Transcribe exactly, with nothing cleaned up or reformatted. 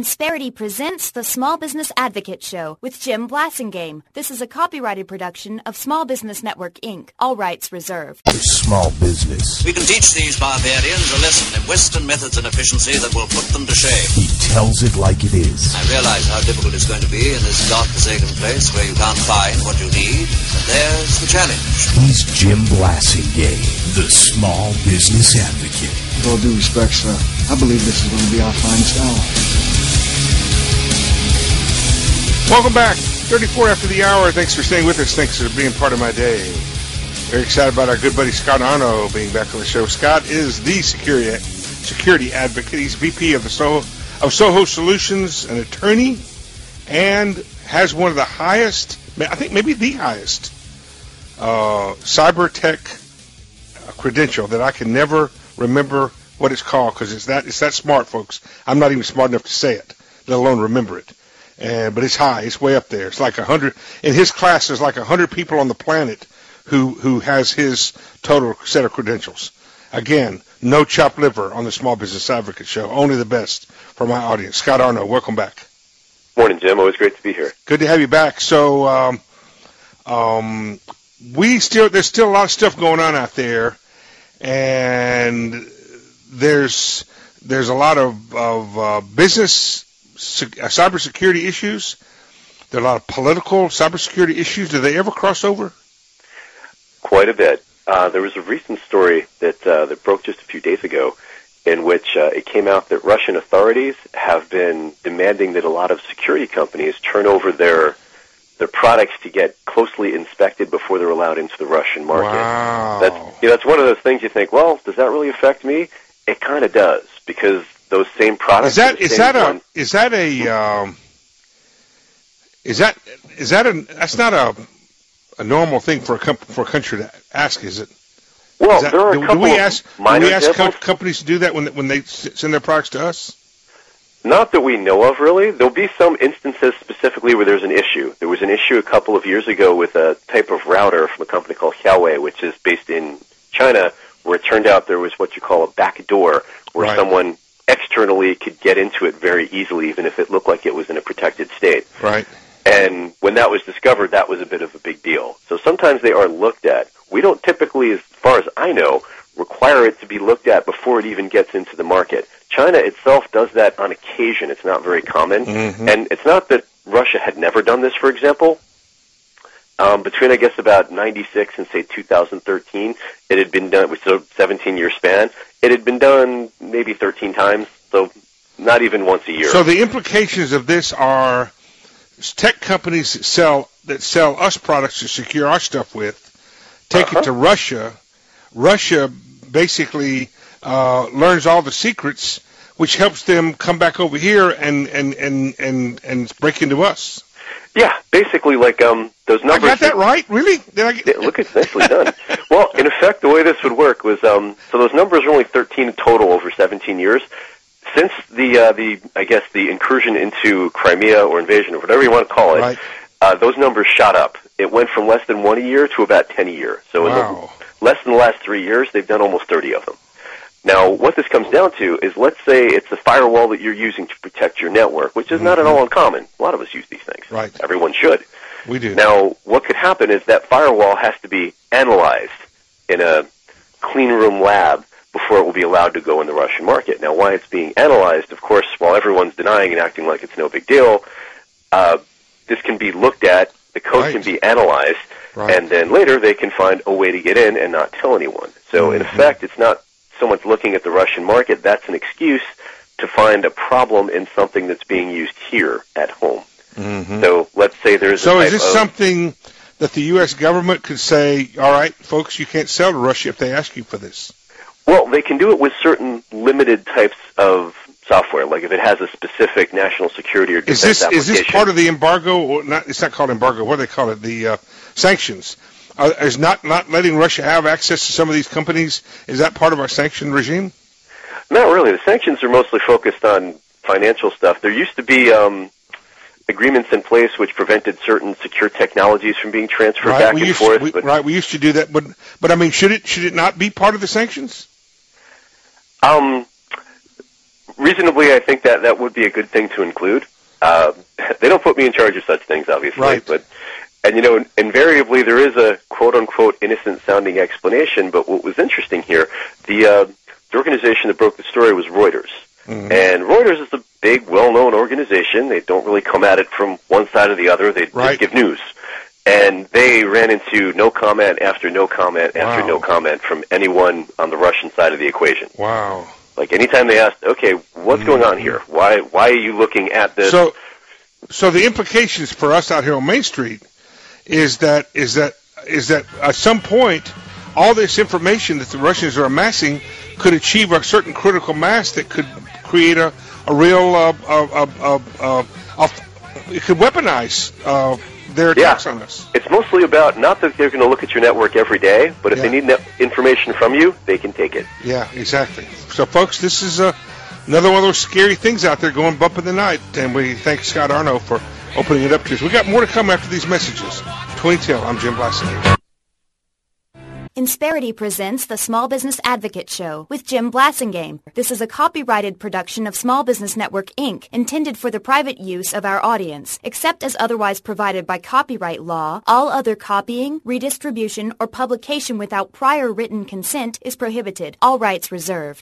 Insperity presents the Small Business Advocate Show with Jim Blasingame. This is a copyrighted production of Small Business Network, Incorporated. All rights reserved. Small business. We can teach these barbarians a lesson in Western methods and efficiency that will put them to shame. He tells it like it is. I realize how difficult it's going to be in this godforsaken place where you can't find what you need, but there's the challenge. He's Jim Blasingame, the Small Business Advocate. With all due respect, sir, I believe this is going to be our finest hour. Welcome back. thirty-four after the hour. Thanks for staying with us. Thanks for being part of my day. Very excited about our good buddy Scott Arno being back on the show. Scott is the security security advocate. He's V P of the Soho, of Soho Solutions, an attorney, and has one of the highest, I think maybe the highest, uh, cyber tech credential that I can never remember what it's called because it's that it's that smart, folks. I'm not even smart enough to say it, let alone remember it. Uh, but it's high. It's way up there. It's like a hundred. In his class, there's like a hundred people on the planet who who has his total set of credentials. Again, no chopped liver on the Small Business Advocate Show. Only the best for my audience. Scott Arno, welcome back. Morning, Jim. Always great to be here. Good to have you back. So, um, um, we still there's still a lot of stuff going on out there, and there's there's a lot of of uh, business. Cybersecurity issues. There are a lot of political cybersecurity issues. Do they ever cross over? Quite a bit. Uh, there was a recent story that uh, that broke just a few days ago in which uh, it came out that Russian authorities have been demanding that a lot of security companies turn over their their products to get closely inspected before they're allowed into the Russian market. Wow. That's, you know, that's one of those things you think, well, does that really affect me? It kind of does, because those same products. Is that is that one. a is that a um, is that is that a that's not a a normal thing for a comp- for a country to ask, is it? Well, is that, there are do, a couple do we ask of minor do we ask examples. co- companies to do that when when they send their products to us? Not that we know of, really. There'll be some instances specifically where there's an issue. There was an issue a couple of years ago with a type of router from a company called Huawei, which is based in China, where it turned out there was what you call a back door, where Right. someone externally could get into it very easily, even if it looked like it was in a protected state. Right. And when that was discovered, that was a bit of a big deal. So sometimes they are looked at. We don't typically, as far as I know, require it to be looked at before it even gets into the market. China itself does that on occasion. It's not very common. Mm-hmm. And it's not that Russia had never done this, for example. Um, between, I guess, about ninety-six and, say, two thousand thirteen, it had been done, which is a seventeen-year span. It had been done maybe thirteen times, so not even once a year. So the implications of this are tech companies that sell that sell us products to secure our stuff with, take Uh-huh. it to Russia. Russia basically uh, learns all the secrets, which helps them come back over here and and, and, and, and break into us. Yeah, basically, like um, those I numbers. got that right? Really? Did I get... Yeah, look, it's nicely done. Well, in effect, the way this would work was, um, so those numbers are only thirteen in total over seventeen years. Since the, uh, the, I guess, the incursion into Crimea or invasion or whatever you want to call it, Right. uh, those numbers shot up. It went from less than one a year to about ten a year. So in Wow. the, less than the last three years, they've done almost thirty of them. Now, what this comes down to is, let's say it's a firewall that you're using to protect your network, which is mm-hmm. not at all uncommon. A lot of us use these things. Right. Everyone should. We do. Now, what could happen is that firewall has to be analyzed in a clean room lab before it will be allowed to go in the Russian market. Now, why it's being analyzed, of course, while everyone's denying and acting like it's no big deal, uh, this can be looked at, the code Right. can be analyzed, Right. and then later they can find a way to get in and not tell anyone. So, Mm-hmm. in effect, it's not so much looking at the Russian market. That's an excuse to find a problem in something that's being used here at home. Mm-hmm. So, let's say there's So a type is this of, something that the U S government could say, all right, folks, you can't sell to Russia if they ask you for this? Well, they can do it with certain limited types of software, like if it has a specific national security or Is defense this application. is this part of the embargo? Or not? It's not called embargo. What do they call it? The uh, sanctions. Uh, is not not letting Russia have access to some of these companies? Is that part of our sanction regime? Not really. The sanctions are mostly focused on financial stuff. There used to be um, agreements in place which prevented certain secure technologies from being transferred Right. back We and used forth. to, we, but right. We used to do that, but but I mean, should it should it not be part of the sanctions? um, reasonably, I think that that would be a good thing to include. Uh, they don't put me in charge of such things, obviously, right. but and you know, invariably there is a quote unquote innocent sounding explanation. But what was interesting here, the uh, the organization that broke the story was Reuters, mm-hmm. and Reuters is a big, well-known organization. They don't really come at it from one side or the other. They right. just give news. And they ran into no comment after no comment after wow. no comment from anyone on the Russian side of the equation. Wow. Like, anytime they asked, okay, what's mm-hmm. going on here? Why why are you looking at this? So so the implications for us out here on Main Street is that is that is that at some point all this information that the Russians are amassing could achieve a certain critical mass that could create a, a real uh, uh, uh, uh, uh, it could weaponize uh, their attacks yeah. on us. It's mostly about not that they're going to look at your network every day, but if yeah. they need net information from you, they can take it. Yeah, exactly. So, folks, this is uh, another one of those scary things out there going bump in the night, and we thank Scott Arno for opening it up to us. We got more to come after these messages. Twenty-tail, I'm Jim Blasingame. Insperity presents the Small Business Advocate Show with Jim Blasingame. This is a copyrighted production of Small Business Network, Incorporated, intended for the private use of our audience. Except as otherwise provided by copyright law, all other copying, redistribution, or publication without prior written consent is prohibited. All rights reserved.